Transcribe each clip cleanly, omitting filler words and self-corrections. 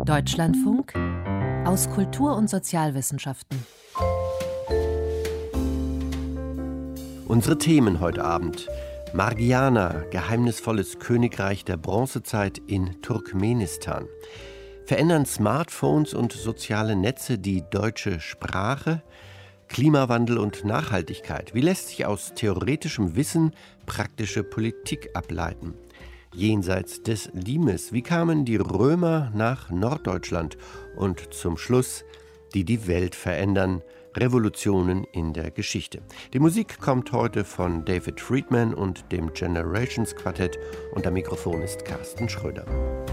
Deutschlandfunk aus Kultur- und Sozialwissenschaften. Unsere Themen heute Abend: Margiana, geheimnisvolles Königreich der Bronzezeit in Turkmenistan. Verändern Smartphones und soziale Netze die deutsche Sprache? Klimawandel und Nachhaltigkeit. Wie lässt sich aus theoretischem Wissen praktische Politik ableiten? Jenseits des Limes. Wie kamen die Römer nach Norddeutschland? Und zum Schluss, die Welt verändern. Revolutionen in der Geschichte. Die Musik kommt heute von David Friedman und dem Generations Quartett und am Mikrofon ist Carsten Schröder.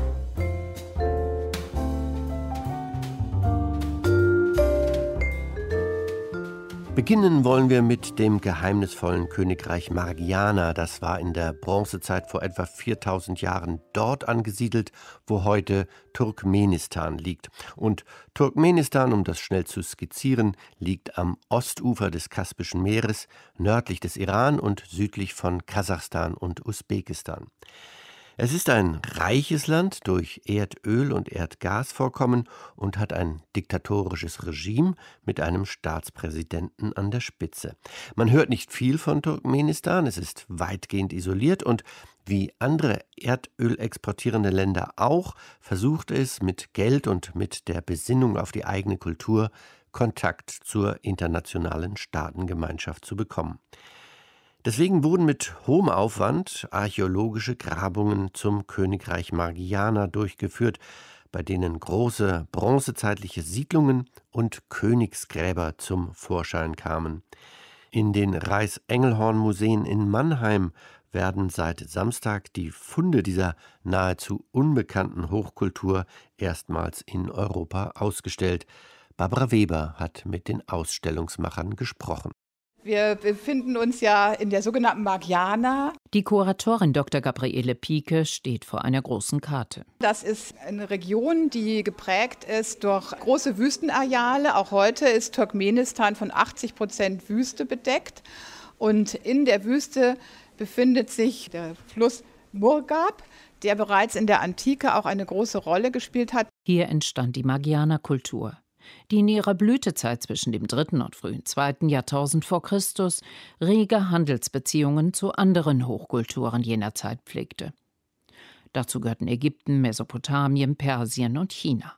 Beginnen wollen wir mit dem geheimnisvollen Königreich Margiana. Das war in der Bronzezeit vor etwa 4000 Jahren dort angesiedelt, wo heute Turkmenistan liegt. Und Turkmenistan, um das schnell zu skizzieren, liegt am Ostufer des Kaspischen Meeres, nördlich des Iran und südlich von Kasachstan und Usbekistan. Es ist ein reiches Land durch Erdöl- und Erdgasvorkommen und hat ein diktatorisches Regime mit einem Staatspräsidenten an der Spitze. Man hört nicht viel von Turkmenistan, es ist weitgehend isoliert und wie andere Erdöl exportierende Länder auch, versucht es mit Geld und mit der Besinnung auf die eigene Kultur Kontakt zur internationalen Staatengemeinschaft zu bekommen. Deswegen wurden mit hohem Aufwand archäologische Grabungen zum Königreich Margiana durchgeführt, bei denen große bronzezeitliche Siedlungen und Königsgräber zum Vorschein kamen. In den Reichsengelhorn-Museen in Mannheim werden seit Samstag die Funde dieser nahezu unbekannten Hochkultur erstmals in Europa ausgestellt. Barbara Weber hat mit den Ausstellungsmachern gesprochen. Wir befinden uns ja in der sogenannten Margiana. Die Kuratorin Dr. Gabriele Pieke steht vor einer großen Karte. Das ist eine Region, die geprägt ist durch große Wüstenareale. Auch heute ist Turkmenistan von 80% Wüste bedeckt. Und in der Wüste befindet sich der Fluss Murghab, der bereits in der Antike auch eine große Rolle gespielt hat. Hier entstand die Margiana-Kultur, die in ihrer Blütezeit zwischen dem 3. und frühen 2. Jahrtausend vor Christus rege Handelsbeziehungen zu anderen Hochkulturen jener Zeit pflegte. Dazu gehörten Ägypten, Mesopotamien, Persien und China.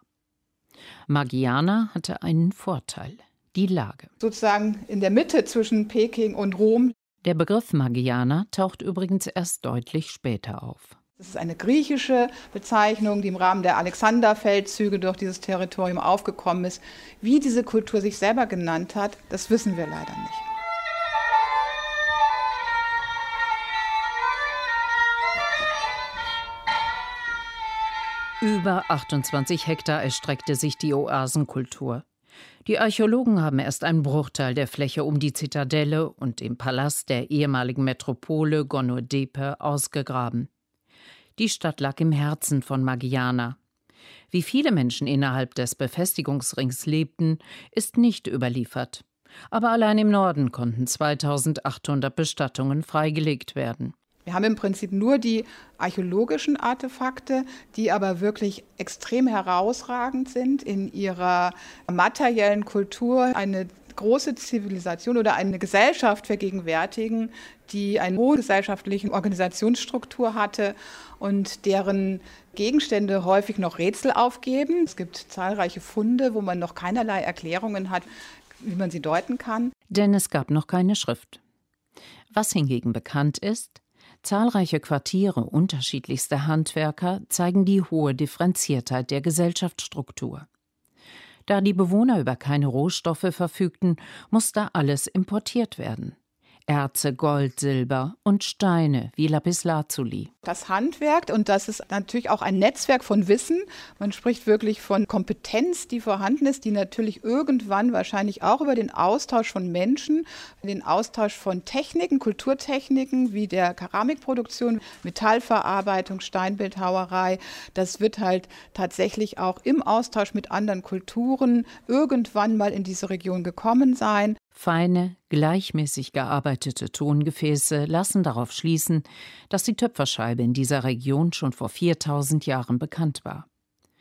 Margiana hatte einen Vorteil: die Lage. Sozusagen in der Mitte zwischen Peking und Rom. Der Begriff Margiana taucht übrigens erst deutlich später auf. Das ist eine griechische Bezeichnung, die im Rahmen der Alexanderfeldzüge durch dieses Territorium aufgekommen ist. Wie diese Kultur sich selber genannt hat, das wissen wir leider nicht. Über 28 Hektar erstreckte sich die Oasenkultur. Die Archäologen haben erst einen Bruchteil der Fläche um die Zitadelle und den Palast der ehemaligen Metropole Gonurdepe ausgegraben. Die Stadt lag im Herzen von Margiana. Wie viele Menschen innerhalb des Befestigungsrings lebten, ist nicht überliefert. Aber allein im Norden konnten 2800 Bestattungen freigelegt werden. Wir haben im Prinzip nur die archäologischen Artefakte, die aber wirklich extrem herausragend sind in ihrer materiellen Kultur, eine große Zivilisation oder eine Gesellschaft vergegenwärtigen, die eine hohe gesellschaftliche Organisationsstruktur hatte und deren Gegenstände häufig noch Rätsel aufgeben. Es gibt zahlreiche Funde, wo man noch keinerlei Erklärungen hat, wie man sie deuten kann. Denn es gab noch keine Schrift. Was hingegen bekannt ist: zahlreiche Quartiere unterschiedlichster Handwerker zeigen die hohe Differenziertheit der Gesellschaftsstruktur. Da die Bewohner über keine Rohstoffe verfügten, musste alles importiert werden. Erze, Gold, Silber und Steine wie Lapislazuli. Das Handwerk, und das ist natürlich auch ein Netzwerk von Wissen. Man spricht wirklich von Kompetenz, die vorhanden ist, die natürlich irgendwann wahrscheinlich auch über den Austausch von Menschen, den Austausch von Techniken, Kulturtechniken wie der Keramikproduktion, Metallverarbeitung, Steinbildhauerei, das wird halt tatsächlich auch im Austausch mit anderen Kulturen irgendwann mal in diese Region gekommen sein. Feine, gleichmäßig gearbeitete Tongefäße lassen darauf schließen, dass die Töpferscheibe in dieser Region schon vor 4000 Jahren bekannt war.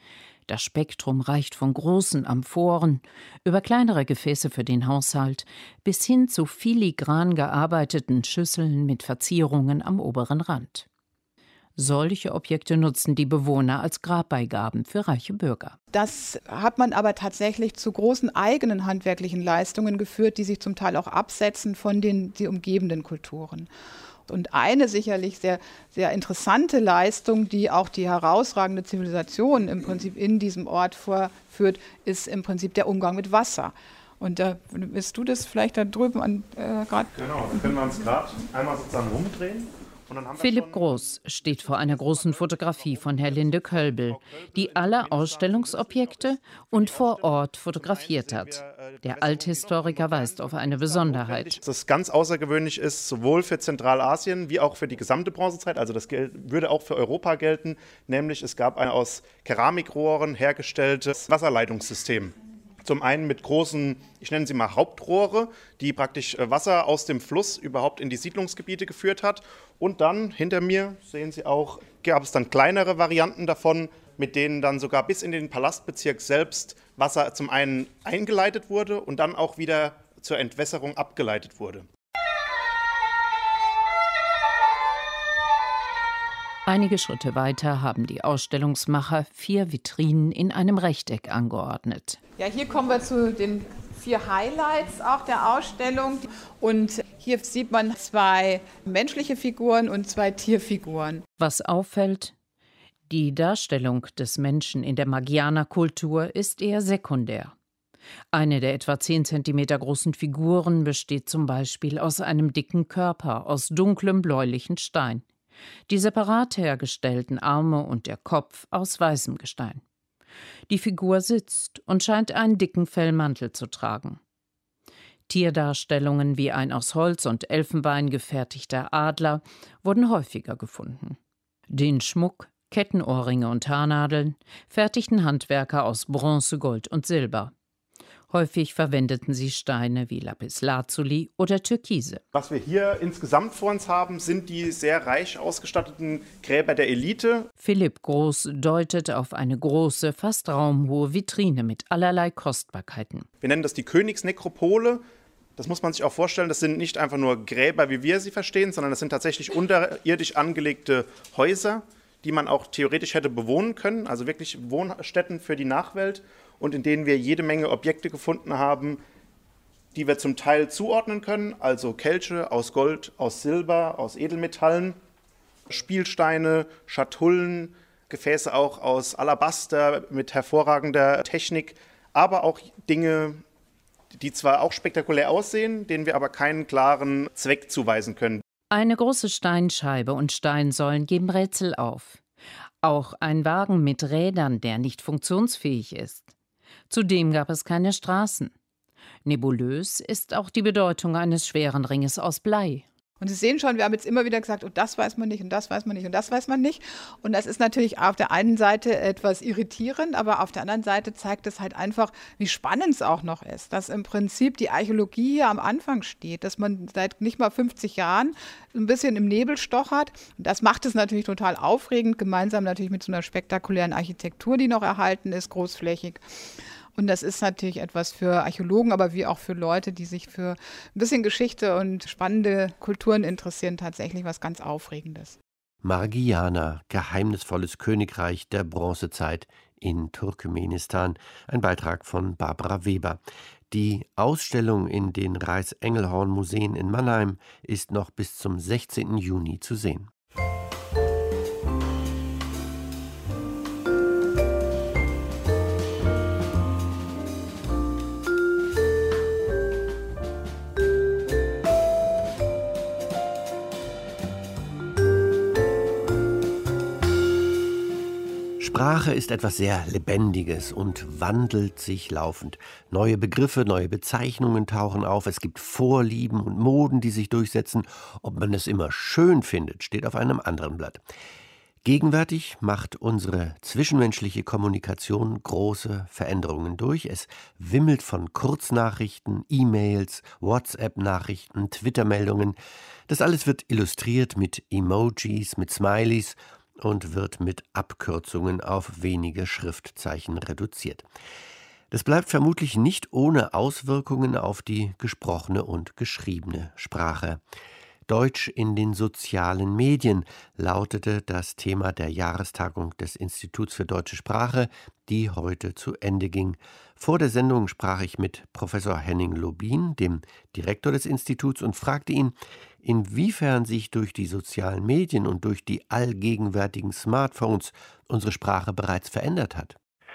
Das Spektrum reicht von großen Amphoren über kleinere Gefäße für den Haushalt bis hin zu filigran gearbeiteten Schüsseln mit Verzierungen am oberen Rand. Solche Objekte nutzen die Bewohner als Grabbeigaben für reiche Bürger. Das hat man aber tatsächlich zu großen eigenen handwerklichen Leistungen geführt, die sich zum Teil auch absetzen von die umgebenden Kulturen. Und eine sicherlich sehr, sehr interessante Leistung, die auch die herausragende Zivilisation im Prinzip in diesem Ort vorführt, ist im Prinzip der Umgang mit Wasser. Und da willst du das vielleicht da drüben gerade? Genau, dann können wir uns gerade einmal sozusagen rumdrehen. Philipp Groß steht vor einer großen Fotografie von Herr Linde Kölbel, die alle Ausstellungsobjekte und vor Ort fotografiert hat. Der Althistoriker weist auf eine Besonderheit. Das ganz außergewöhnlich ist, sowohl für Zentralasien wie auch für die gesamte Bronzezeit, also das würde auch für Europa gelten, nämlich es gab ein aus Keramikrohren hergestelltes Wasserleitungssystem. Zum einen mit großen, ich nenne sie mal Hauptrohre, die praktisch Wasser aus dem Fluss überhaupt in die Siedlungsgebiete geführt hat. Und dann hinter mir, sehen Sie auch, gab es dann kleinere Varianten davon, mit denen dann sogar bis in den Palastbezirk selbst Wasser zum einen eingeleitet wurde und dann auch wieder zur Entwässerung abgeleitet wurde. Einige Schritte weiter haben die Ausstellungsmacher 4 Vitrinen in einem Rechteck angeordnet. Ja, hier kommen wir zu den 4 Highlights auch der Ausstellung. Und hier sieht man 2 menschliche Figuren und 2 Tierfiguren. Was auffällt, die Darstellung des Menschen in der Margianer-Kultur ist eher sekundär. Eine der etwa 10 cm großen Figuren besteht zum Beispiel aus einem dicken Körper aus dunklem bläulichen Stein. Die separat hergestellten Arme und der Kopf aus weißem Gestein. Die Figur sitzt und scheint einen dicken Fellmantel zu tragen. Tierdarstellungen wie ein aus Holz und Elfenbein gefertigter Adler wurden häufiger gefunden. Den Schmuck, Kettenohrringe und Haarnadeln fertigten Handwerker aus Bronze, Gold und Silber. Häufig verwendeten sie Steine wie Lapislazuli oder Türkise. Was wir hier insgesamt vor uns haben, sind die sehr reich ausgestatteten Gräber der Elite. Philipp Groß deutet auf eine große, fast raumhohe Vitrine mit allerlei Kostbarkeiten. Wir nennen das die Königsnekropole. Das muss man sich auch vorstellen, das sind nicht einfach nur Gräber, wie wir sie verstehen, sondern das sind tatsächlich unterirdisch angelegte Häuser, die man auch theoretisch hätte bewohnen können, also wirklich Wohnstätten für die Nachwelt. Und in denen wir jede Menge Objekte gefunden haben, die wir zum Teil zuordnen können, also Kelche aus Gold, aus Silber, aus Edelmetallen, Spielsteine, Schatullen, Gefäße auch aus Alabaster mit hervorragender Technik, aber auch Dinge, die zwar auch spektakulär aussehen, denen wir aber keinen klaren Zweck zuweisen können. Eine große Steinscheibe und Steinsäulen geben Rätsel auf. Auch ein Wagen mit Rädern, der nicht funktionsfähig ist. Zudem gab es keine Straßen. Nebulös ist auch die Bedeutung eines schweren Ringes aus Blei. Und Sie sehen schon, wir haben jetzt immer wieder gesagt, oh, das weiß man nicht und das weiß man nicht und das weiß man nicht. Und das ist natürlich auf der einen Seite etwas irritierend, aber auf der anderen Seite zeigt es halt einfach, wie spannend es auch noch ist, dass im Prinzip die Archäologie hier am Anfang steht, dass man seit nicht mal 50 Jahren ein bisschen im Nebel stochert. Und das macht es natürlich total aufregend, gemeinsam natürlich mit so einer spektakulären Architektur, die noch erhalten ist, großflächig. Und das ist natürlich etwas für Archäologen, aber wie auch für Leute, die sich für ein bisschen Geschichte und spannende Kulturen interessieren, tatsächlich was ganz Aufregendes. Margiana, geheimnisvolles Königreich der Bronzezeit in Turkmenistan. Ein Beitrag von Barbara Weber. Die Ausstellung in den Reichs-Engelhorn-Museen in Mannheim ist noch bis zum 16. Juni zu sehen. Sprache ist etwas sehr Lebendiges und wandelt sich laufend. Neue Begriffe, neue Bezeichnungen tauchen auf. Es gibt Vorlieben und Moden, die sich durchsetzen. Ob man es immer schön findet, steht auf einem anderen Blatt. Gegenwärtig macht unsere zwischenmenschliche Kommunikation große Veränderungen durch. Es wimmelt von Kurznachrichten, E-Mails, WhatsApp-Nachrichten, Twitter-Meldungen. Das alles wird illustriert mit Emojis, mit Smileys. und wird mit Abkürzungen auf wenige Schriftzeichen reduziert. Das bleibt vermutlich nicht ohne Auswirkungen auf die gesprochene und geschriebene Sprache. Deutsch in den sozialen Medien lautete das Thema der Jahrestagung des Instituts für Deutsche Sprache, die heute zu Ende ging. Vor der Sendung sprach ich mit Professor Henning Lobin, dem Direktor des Instituts, und fragte ihn, inwiefern sich durch die sozialen Medien und durch die allgegenwärtigen Smartphones unsere Sprache bereits verändert hat.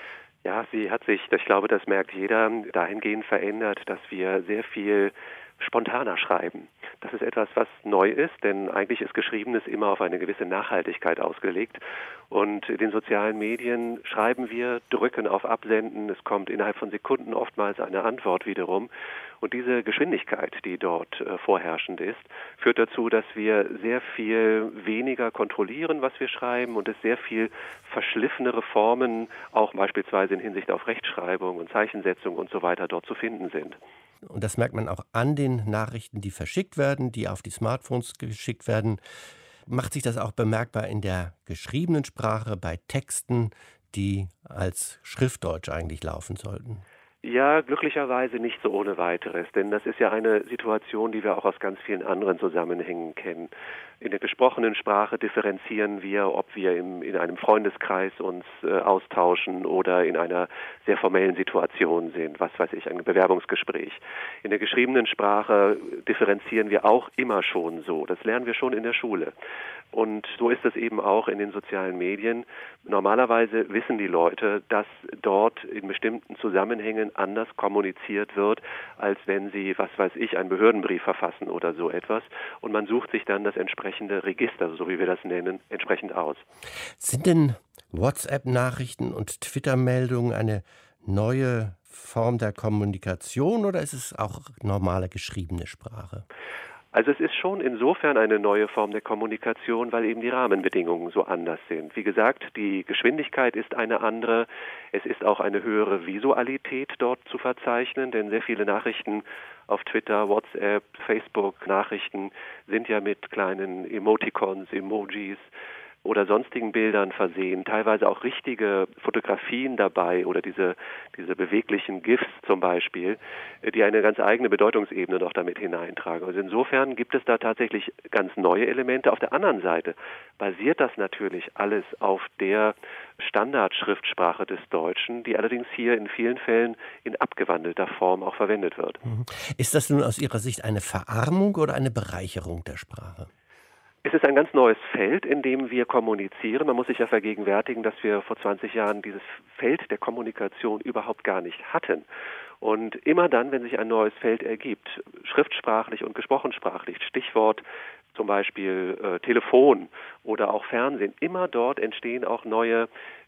Ja, sie hat sich, ich glaube, das merkt jeder, dahingehend verändert, dass wir sehr viel spontaner schreiben. Das ist etwas, was neu ist, denn eigentlich ist Geschriebenes immer auf eine gewisse Nachhaltigkeit ausgelegt. Und in den sozialen Medien schreiben wir, drücken auf Absenden, es kommt innerhalb von Sekunden oftmals eine Antwort wiederum. Und diese Geschwindigkeit, die dort vorherrschend ist, führt dazu, dass wir sehr viel weniger kontrollieren, was wir schreiben, und es sehr viel verschliffenere Formen, auch beispielsweise in Hinsicht auf Rechtschreibung und Zeichensetzung und so weiter, dort zu finden sind. Und das merkt man auch an den Nachrichten, die verschickt werden, die auf die Smartphones geschickt werden. Macht sich das auch bemerkbar in der geschriebenen Sprache, bei Texten, die als Schriftdeutsch eigentlich laufen sollten? Ja, glücklicherweise nicht so ohne weiteres, denn das ist ja eine Situation, die wir auch aus ganz vielen anderen Zusammenhängen kennen. In der gesprochenen Sprache differenzieren wir, ob wir in einem Freundeskreis uns austauschen oder in einer sehr formellen Situation sind, was weiß ich, ein Bewerbungsgespräch. In der geschriebenen Sprache differenzieren wir auch immer schon so. Das lernen wir schon in der Schule. Und so ist es eben auch in den sozialen Medien. Normalerweise wissen die Leute, dass dort in bestimmten Zusammenhängen anders kommuniziert wird, als wenn sie, was weiß ich, einen Behördenbrief verfassen oder so etwas. Und man sucht sich dann das entsprechende Register, so wie wir das nennen, entsprechend aus. Sind denn WhatsApp-Nachrichten und Twitter-Meldungen eine neue Form der Kommunikation oder ist es auch normale geschriebene Sprache? Also es ist schon insofern eine neue Form der Kommunikation, weil eben die Rahmenbedingungen so anders sind. Wie gesagt, die Geschwindigkeit ist eine andere. Es ist auch eine höhere Visualität dort zu verzeichnen, denn sehr viele Nachrichten auf Twitter, WhatsApp, Facebook, Nachrichten sind ja mit kleinen Emoticons, Emojis oder sonstigen Bildern versehen, teilweise auch richtige Fotografien dabei oder diese beweglichen GIFs zum Beispiel, die eine ganz eigene Bedeutungsebene noch damit hineintragen. Also insofern gibt es da tatsächlich ganz neue Elemente. Auf der anderen Seite basiert das natürlich alles auf der Standardschriftsprache des Deutschen, die allerdings hier in vielen Fällen in abgewandelter Form auch verwendet wird. Ist das nun aus Ihrer Sicht eine Verarmung oder eine Bereicherung der Sprache? Es ist ein ganz neues Feld, in dem wir kommunizieren. Man muss sich ja vergegenwärtigen, dass wir vor 20 Jahren dieses Feld der Kommunikation überhaupt gar nicht hatten. Und immer dann, wenn sich ein neues Feld ergibt, schriftsprachlich und gesprochensprachlich, Stichwort zum Beispiel Telefon oder auch Fernsehen, immer dort entstehen auch neue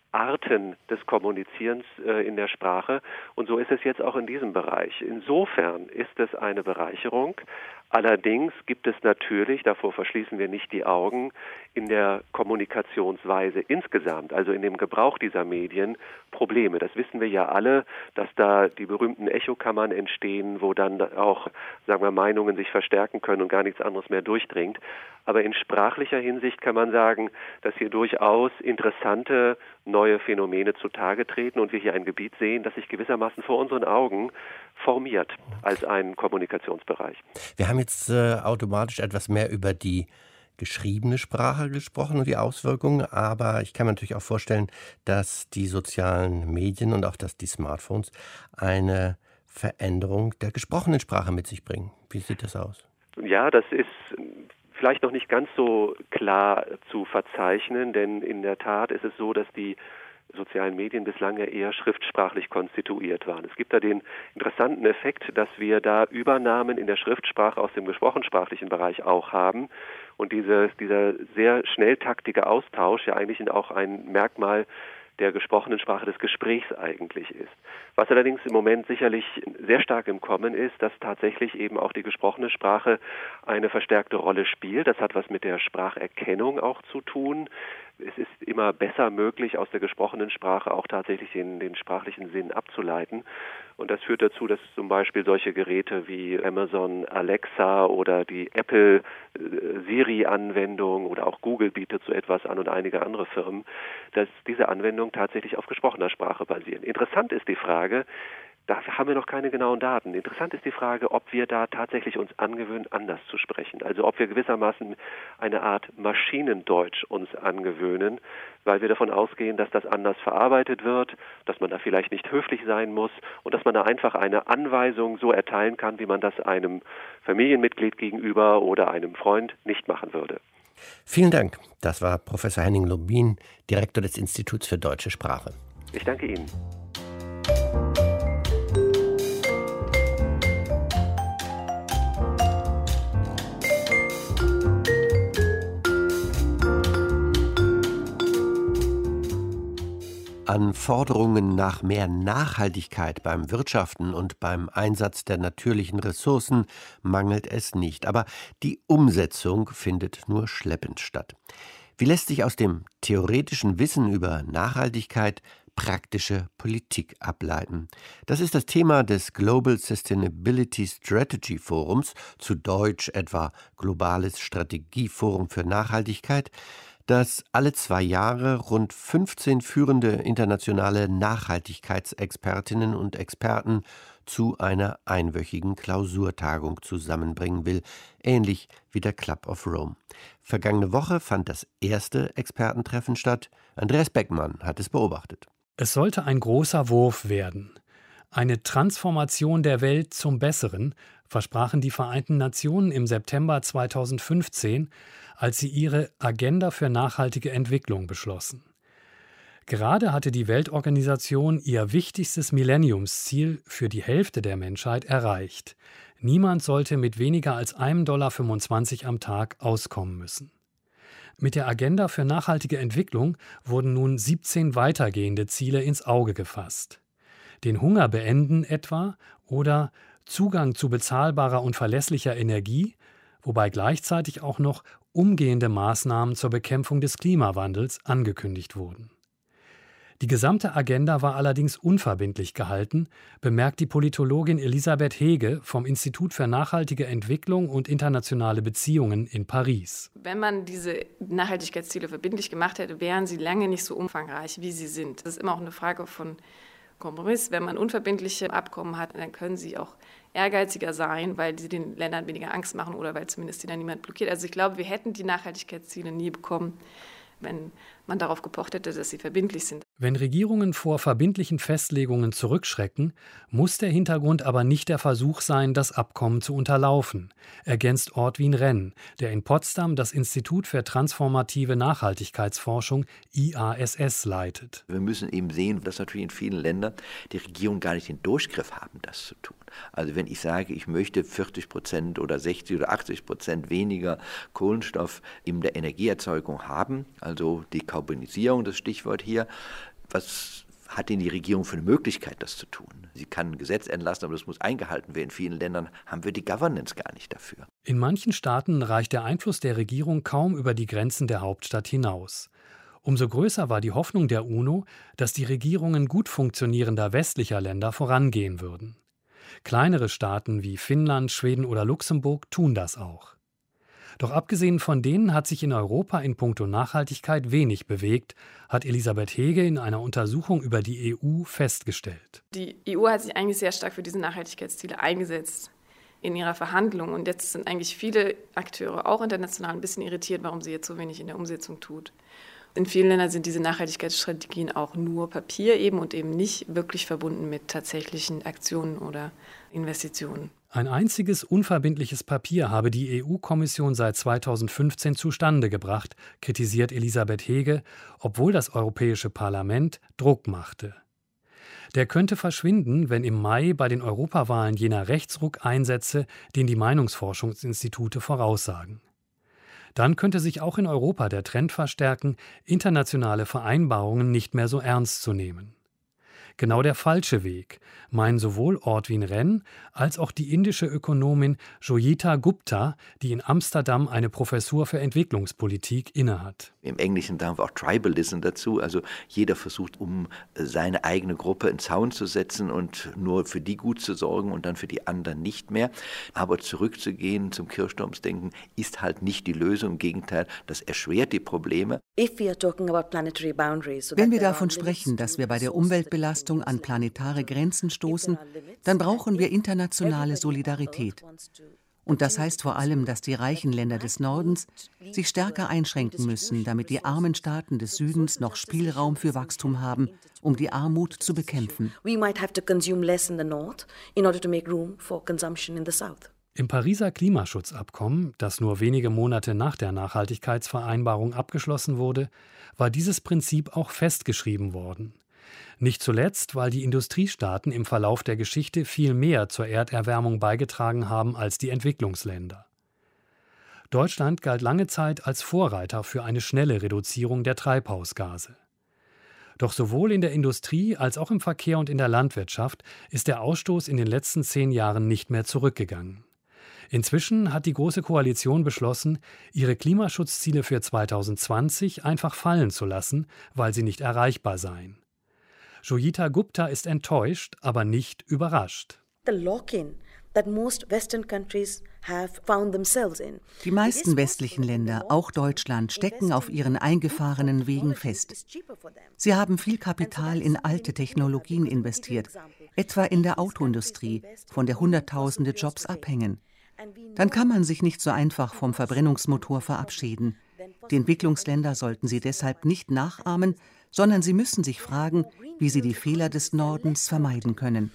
Arten des Kommunizierens in der Sprache. Und so ist es jetzt auch in diesem Bereich. Insofern ist es eine Bereicherung. Allerdings gibt es natürlich, davor verschließen wir nicht die Augen, in der Kommunikationsweise insgesamt, also in dem Gebrauch dieser Medien, Probleme. Das wissen wir ja alle, dass da die berühmten Echokammern entstehen, wo dann auch, sagen wir, Meinungen sich verstärken können und gar nichts anderes mehr durchdringt. Aber in sprachlicher Hinsicht kann man sagen, dass hier durchaus interessante neue Phänomene zutage treten und wir hier ein Gebiet sehen, das sich gewissermaßen vor unseren Augen formiert als ein Kommunikationsbereich. Wir haben jetzt automatisch etwas mehr über die geschriebene Sprache gesprochen und die Auswirkungen, aber ich kann mir natürlich auch vorstellen, dass die sozialen Medien und auch dass die Smartphones eine Veränderung der gesprochenen Sprache mit sich bringen. Wie sieht das aus? Ja, das ist vielleicht noch nicht ganz so klar zu verzeichnen, denn in der Tat ist es so, dass die sozialen Medien bislang ja eher schriftsprachlich konstituiert waren. Es gibt da den interessanten Effekt, dass wir da Übernahmen in der Schriftsprache aus dem gesprochensprachlichen Bereich auch haben und dieser sehr schnelltaktige Austausch ja eigentlich auch ein Merkmal der gesprochenen Sprache des Gesprächs eigentlich ist. Was allerdings im Moment sicherlich sehr stark im Kommen ist, dass tatsächlich eben auch die gesprochene Sprache eine verstärkte Rolle spielt. Das hat was mit der Spracherkennung auch zu tun. es ist immer besser möglich, aus der gesprochenen Sprache auch tatsächlich den sprachlichen Sinn abzuleiten. Und das führt dazu, dass zum Beispiel solche Geräte wie Amazon Alexa oder die Apple Siri-Anwendung oder auch Google bietet so etwas an und einige andere Firmen, dass diese Anwendungen tatsächlich auf gesprochener Sprache basieren. Interessant ist die Frage, da haben wir noch keine genauen Daten. Interessant ist die Frage, ob wir da tatsächlich uns angewöhnen, anders zu sprechen. Also ob wir gewissermaßen eine Art Maschinendeutsch uns angewöhnen, weil wir davon ausgehen, dass das anders verarbeitet wird, dass man da vielleicht nicht höflich sein muss und dass man da einfach eine Anweisung so erteilen kann, wie man das einem Familienmitglied gegenüber oder einem Freund nicht machen würde. Vielen Dank. Das war Professor Henning Lubin, Direktor des Instituts für Deutsche Sprache. Ich danke Ihnen. An Forderungen nach mehr Nachhaltigkeit beim Wirtschaften und beim Einsatz der natürlichen Ressourcen mangelt es nicht. Aber die Umsetzung findet nur schleppend statt. Wie lässt sich aus dem theoretischen Wissen über Nachhaltigkeit praktische Politik ableiten? Das ist das Thema des Global Sustainability Strategy Forums, zu Deutsch etwa Globales Strategieforum für Nachhaltigkeit, das alle 2 Jahre rund 15 führende internationale Nachhaltigkeitsexpertinnen und Experten zu einer einwöchigen Klausurtagung zusammenbringen will, ähnlich wie der Club of Rome. Vergangene Woche fand das erste Expertentreffen statt. Andreas Beckmann hat es beobachtet. Es sollte ein großer Wurf werden. Eine Transformation der Welt zum Besseren versprachen die Vereinten Nationen im September 2015, als sie ihre Agenda für nachhaltige Entwicklung beschlossen. Gerade hatte die Weltorganisation ihr wichtigstes Millenniumsziel für die Hälfte der Menschheit erreicht. Niemand sollte mit weniger als $1,25 am Tag auskommen müssen. Mit der Agenda für nachhaltige Entwicklung wurden nun 17 weitergehende Ziele ins Auge gefasst. Den Hunger beenden etwa oder Zugang zu bezahlbarer und verlässlicher Energie, wobei gleichzeitig auch noch umgehende Maßnahmen zur Bekämpfung des Klimawandels angekündigt wurden. Die gesamte Agenda war allerdings unverbindlich gehalten, bemerkt die Politologin Elisabeth Hege vom Institut für nachhaltige Entwicklung und internationale Beziehungen in Paris. Wenn man diese Nachhaltigkeitsziele verbindlich gemacht hätte, wären sie lange nicht so umfangreich, wie sie sind. Das ist immer auch eine Frage von Kompromiss. Wenn man unverbindliche Abkommen hat, dann können sie auch ehrgeiziger sein, weil sie den Ländern weniger Angst machen oder weil zumindest die dann niemand blockiert. Also ich glaube, wir hätten die Nachhaltigkeitsziele nie bekommen, wenn man darauf gepocht hätte, dass sie verbindlich sind. Wenn Regierungen vor verbindlichen Festlegungen zurückschrecken, muss der Hintergrund aber nicht der Versuch sein, das Abkommen zu unterlaufen, ergänzt Ortwin Renn, der in Potsdam das Institut für transformative Nachhaltigkeitsforschung IASS leitet. Wir müssen eben sehen, dass natürlich in vielen Ländern die Regierungen gar nicht den Durchgriff haben, das zu tun. Also wenn ich sage, ich möchte 40% oder 60% oder 80% weniger Kohlenstoff in der Energieerzeugung haben, also Dekarbonisierung, das Stichwort hier, was hat denn die Regierung für eine Möglichkeit, das zu tun? Sie kann ein Gesetz erlassen, aber das muss eingehalten werden. In vielen Ländern haben wir die Governance gar nicht dafür. In manchen Staaten reicht der Einfluss der Regierung kaum über die Grenzen der Hauptstadt hinaus. Umso größer war die Hoffnung der UNO, dass die Regierungen gut funktionierender westlicher Länder vorangehen würden. Kleinere Staaten wie Finnland, Schweden oder Luxemburg tun das auch. Doch abgesehen von denen hat sich in Europa in puncto Nachhaltigkeit wenig bewegt, hat Elisabeth Hege in einer Untersuchung über die EU festgestellt. Die EU hat sich eigentlich sehr stark für diese Nachhaltigkeitsziele eingesetzt in ihrer Verhandlung. Und jetzt sind eigentlich viele Akteure, auch international, ein bisschen irritiert, warum sie jetzt so wenig in der Umsetzung tut. In vielen Ländern sind diese Nachhaltigkeitsstrategien auch nur Papier eben und eben nicht wirklich verbunden mit tatsächlichen Aktionen oder Investitionen. Ein einziges unverbindliches Papier habe die EU-Kommission seit 2015 zustande gebracht, kritisiert Elisabeth Hege, obwohl das Europäische Parlament Druck machte. Der könnte verschwinden, wenn im Mai bei den Europawahlen jener Rechtsruck einsetze, den die Meinungsforschungsinstitute voraussagen. Dann könnte sich auch in Europa der Trend verstärken, internationale Vereinbarungen nicht mehr so ernst zu nehmen. Genau der falsche Weg, meinen sowohl Ortwin Renn als auch die indische Ökonomin Jogita Gupta, die in Amsterdam eine Professur für Entwicklungspolitik innehat. Im Englischen sagen wir auch Tribalism dazu, also jeder versucht, um seine eigene Gruppe in Zaun zu setzen und nur für die gut zu sorgen und dann für die anderen nicht mehr. Aber zurückzugehen zum Kirchturmsdenken ist halt nicht die Lösung, im Gegenteil, das erschwert die Probleme. Wenn wir davon sprechen, dass wir bei der Umweltbelastung an planetare Grenzen stoßen, dann brauchen wir internationale Solidarität. Und das heißt vor allem, dass die reichen Länder des Nordens sich stärker einschränken müssen, damit die armen Staaten des Südens noch Spielraum für Wachstum haben, um die Armut zu bekämpfen. Im Pariser Klimaschutzabkommen, das nur wenige Monate nach der Nachhaltigkeitsvereinbarung abgeschlossen wurde, war dieses Prinzip auch festgeschrieben worden. Nicht zuletzt, weil die Industriestaaten im Verlauf der Geschichte viel mehr zur Erderwärmung beigetragen haben als die Entwicklungsländer. Deutschland galt lange Zeit als Vorreiter für eine schnelle Reduzierung der Treibhausgase. Doch sowohl in der Industrie als auch im Verkehr und in der Landwirtschaft ist der Ausstoß in den letzten 10 Jahren nicht mehr zurückgegangen. Inzwischen hat die Große Koalition beschlossen, ihre Klimaschutzziele für 2020 einfach fallen zu lassen, weil sie nicht erreichbar seien. Jogita Gupta ist enttäuscht, aber nicht überrascht. Die meisten westlichen Länder, auch Deutschland, stecken auf ihren eingefahrenen Wegen fest. Sie haben viel Kapital in alte Technologien investiert, etwa in der Autoindustrie, von der Hunderttausende Jobs abhängen. Dann kann man sich nicht so einfach vom Verbrennungsmotor verabschieden. Die Entwicklungsländer sollten sie deshalb nicht nachahmen, sondern sie müssen sich fragen, wie sie die Fehler des Nordens vermeiden können.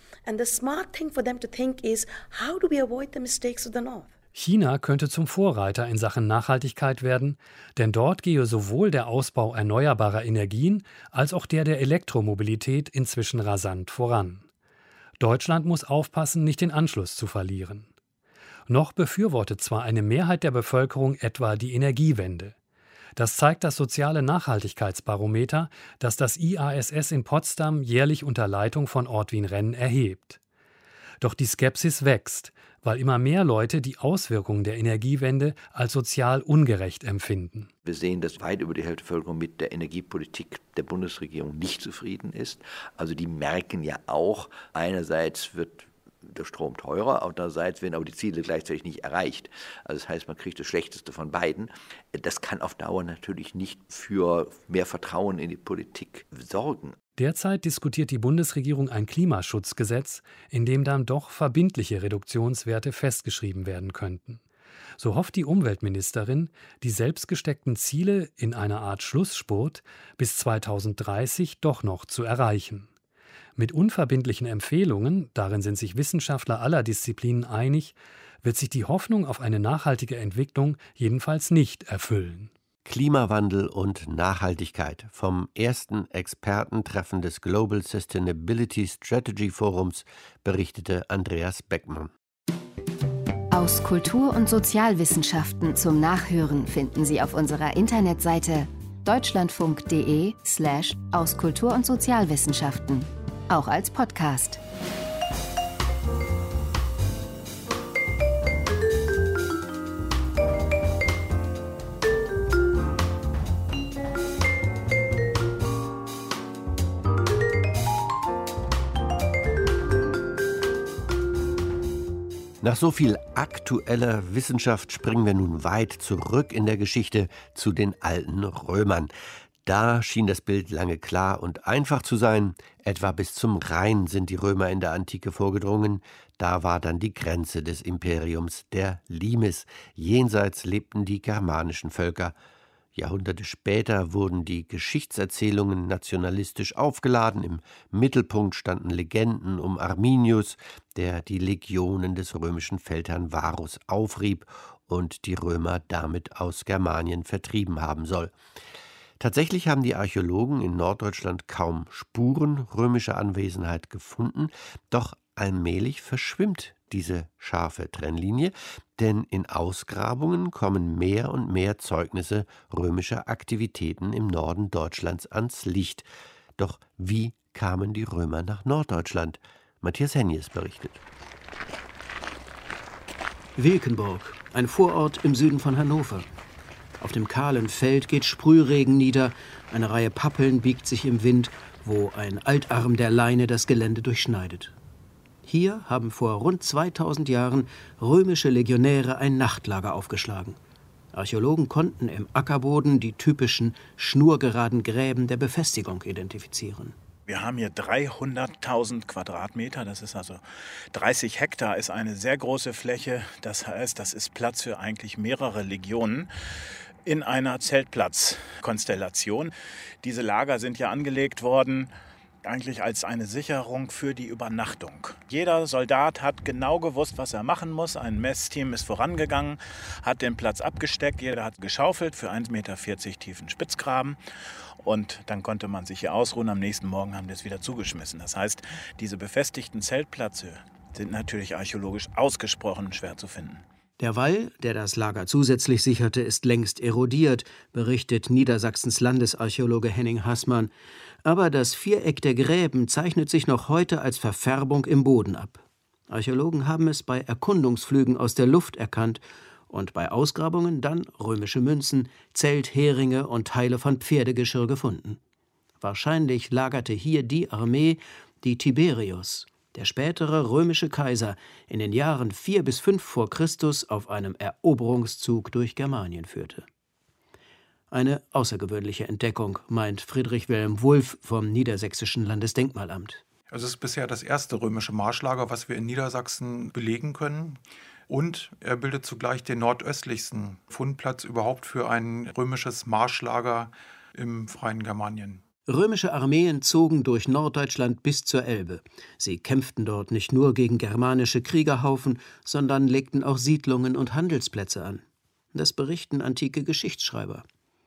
China könnte zum Vorreiter in Sachen Nachhaltigkeit werden, denn dort gehe sowohl der Ausbau erneuerbarer Energien als auch der Elektromobilität inzwischen rasant voran. Deutschland muss aufpassen, nicht den Anschluss zu verlieren. Noch befürwortet zwar eine Mehrheit der Bevölkerung etwa die Energiewende. Das zeigt das soziale Nachhaltigkeitsbarometer, das das IASS in Potsdam jährlich unter Leitung von Ortwin Renn erhebt. Doch die Skepsis wächst, weil immer mehr Leute die Auswirkungen der Energiewende als sozial ungerecht empfinden. Wir sehen, dass weit über die Hälfte der Bevölkerung mit der Energiepolitik der Bundesregierung nicht zufrieden ist. Also die merken ja auch, einerseits wird der Strom teurer, andererseits werden aber die Ziele gleichzeitig nicht erreicht. Also das heißt, man kriegt das Schlechteste von beiden. Das kann auf Dauer natürlich nicht für mehr Vertrauen in die Politik sorgen. Derzeit diskutiert die Bundesregierung ein Klimaschutzgesetz, in dem dann doch verbindliche Reduktionswerte festgeschrieben werden könnten. So hofft die Umweltministerin, die selbst gesteckten Ziele in einer Art Schlussspurt bis 2030 doch noch zu erreichen. Mit unverbindlichen Empfehlungen, darin sind sich Wissenschaftler aller Disziplinen einig, wird sich die Hoffnung auf eine nachhaltige Entwicklung jedenfalls nicht erfüllen. Klimawandel und Nachhaltigkeit. Vom ersten Expertentreffen des Global Sustainability Strategy Forums berichtete Andreas Beckmann. Aus Kultur- und Sozialwissenschaften zum Nachhören finden Sie auf unserer Internetseite deutschlandfunk.de/aus Kultur- und Sozialwissenschaften. Auch als Podcast. Nach so viel aktueller Wissenschaft springen wir nun weit zurück in der Geschichte zu den alten Römern. Da schien das Bild lange klar und einfach zu sein. Etwa bis zum Rhein sind die Römer in der Antike vorgedrungen. Da war dann die Grenze des Imperiums der Limes. Jenseits lebten die germanischen Völker. Jahrhunderte später wurden die Geschichtserzählungen nationalistisch aufgeladen. Im Mittelpunkt standen Legenden um Arminius, der die Legionen des römischen Feldherrn Varus aufrieb und die Römer damit aus Germanien vertrieben haben soll. Tatsächlich haben die Archäologen in Norddeutschland kaum Spuren römischer Anwesenheit gefunden, doch allmählich verschwimmt diese scharfe Trennlinie, denn in Ausgrabungen kommen mehr und mehr Zeugnisse römischer Aktivitäten im Norden Deutschlands ans Licht. Doch wie kamen die Römer nach Norddeutschland? Matthias Hennies berichtet. Wilkenburg, ein Vorort im Süden von Hannover. Auf dem kahlen Feld geht Sprühregen nieder, eine Reihe Pappeln biegt sich im Wind, wo ein Altarm der Leine das Gelände durchschneidet. Hier haben vor rund 2000 Jahren römische Legionäre ein Nachtlager aufgeschlagen. Archäologen konnten im Ackerboden die typischen schnurgeraden Gräben der Befestigung identifizieren. Wir haben hier 300.000 Quadratmeter, das ist also 30 Hektar, ist eine sehr große Fläche. Das heißt, das ist Platz für eigentlich mehrere Legionen in einer Zeltplatzkonstellation. Diese Lager sind ja angelegt worden, eigentlich als eine Sicherung für die Übernachtung. Jeder Soldat hat genau gewusst, was er machen muss. Ein Messteam ist vorangegangen, hat den Platz abgesteckt, jeder hat geschaufelt für 1,40 Meter tiefen Spitzgraben. Und dann konnte man sich hier ausruhen. Am nächsten Morgen haben die es wieder zugeschmissen. Das heißt, diese befestigten Zeltplätze sind natürlich archäologisch ausgesprochen schwer zu finden. Der Wall, der das Lager zusätzlich sicherte, ist längst erodiert, berichtet Niedersachsens Landesarchäologe Henning Haßmann. Aber das Viereck der Gräben zeichnet sich noch heute als Verfärbung im Boden ab. Archäologen haben es bei Erkundungsflügen aus der Luft erkannt und bei Ausgrabungen dann römische Münzen, Zeltheringe und Teile von Pferdegeschirr gefunden. Wahrscheinlich lagerte hier die Armee, die Tiberius, der spätere römische Kaiser, in den Jahren 4 bis 5 vor Christus auf einem Eroberungszug durch Germanien führte. Eine außergewöhnliche Entdeckung, meint Friedrich Wilhelm Wulff vom Niedersächsischen Landesdenkmalamt. Es ist bisher das erste römische Marschlager, was wir in Niedersachsen belegen können. Und er bildet zugleich den nordöstlichsten Fundplatz überhaupt für ein römisches Marschlager im freien Germanien. Römische Armeen zogen durch Norddeutschland bis zur Elbe. Sie kämpften dort nicht nur gegen germanische Kriegerhaufen, sondern legten auch Siedlungen und Handelsplätze an. Das berichten antike Geschichtsschreiber.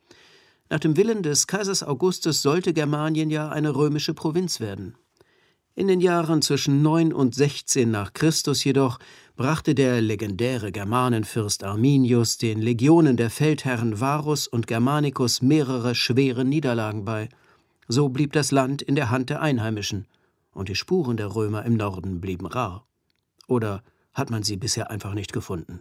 Nach dem Willen des Kaisers Augustus sollte Germanien ja eine römische Provinz werden. In den Jahren zwischen 9 und 16 nach Christus jedoch brachte der legendäre Germanenfürst Arminius den Legionen der Feldherren Varus und Germanicus mehrere schwere Niederlagen bei. So blieb das Land in der Hand der Einheimischen und die Spuren der Römer im Norden blieben rar. Oder hat man sie bisher einfach nicht gefunden?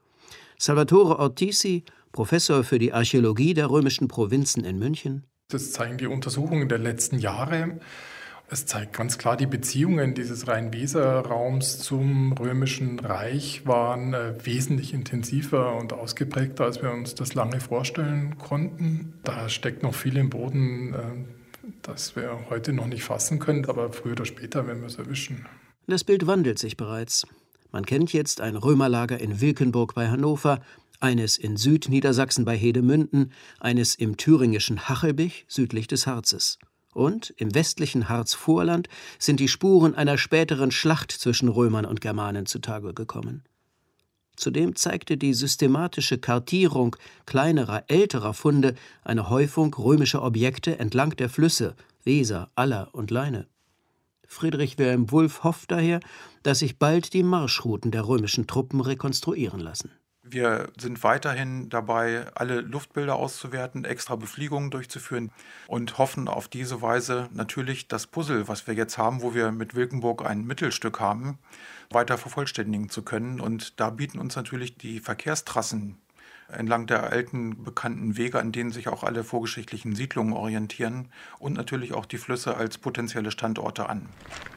Salvatore Ortizi, Professor für die Archäologie der römischen Provinzen in München. Das zeigen die Untersuchungen der letzten Jahre. Es zeigt ganz klar, die Beziehungen dieses Rhein-Weser-Raums zum Römischen Reich waren wesentlich intensiver und ausgeprägter, als wir uns das lange vorstellen konnten. Da steckt noch viel im Boden, das wir heute noch nicht fassen können, aber früher oder später werden wir es erwischen. Das Bild wandelt sich bereits. Man kennt jetzt ein Römerlager in Wilkenburg bei Hannover, eines in Südniedersachsen bei Hedemünden, eines im thüringischen Hachelbich südlich des Harzes. Und im westlichen Harzvorland sind die Spuren einer späteren Schlacht zwischen Römern und Germanen zutage gekommen. Zudem zeigte die systematische Kartierung kleinerer, älterer Funde eine Häufung römischer Objekte entlang der Flüsse Weser, Aller und Leine. Friedrich Wilhelm Wulff hofft daher, dass sich bald die Marschrouten der römischen Truppen rekonstruieren lassen. Wir sind weiterhin dabei, alle Luftbilder auszuwerten, extra Befliegungen durchzuführen und hoffen auf diese Weise natürlich das Puzzle, was wir jetzt haben, wo wir mit Wilkenburg ein Mittelstück haben, weiter vervollständigen zu können. Und da bieten uns natürlich die Verkehrstrassen entlang der alten bekannten Wege, an denen sich auch alle vorgeschichtlichen Siedlungen orientieren, und natürlich auch die Flüsse als potenzielle Standorte an.